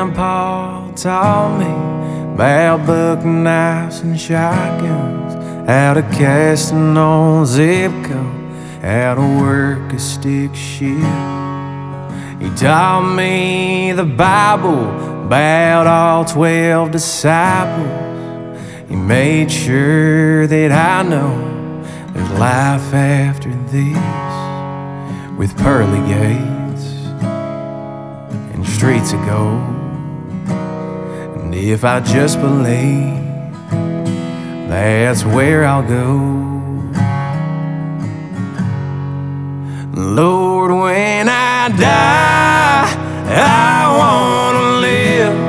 Grandpa taught me about buck knives and shotguns, how to cast an old zip code, how to work a stick shift. He taught me the Bible about all 12 disciples. He made sure that I know there's life after this, with pearly gates and streets of gold. And if I just believe, that's where I'll go. Lord, when I die, I want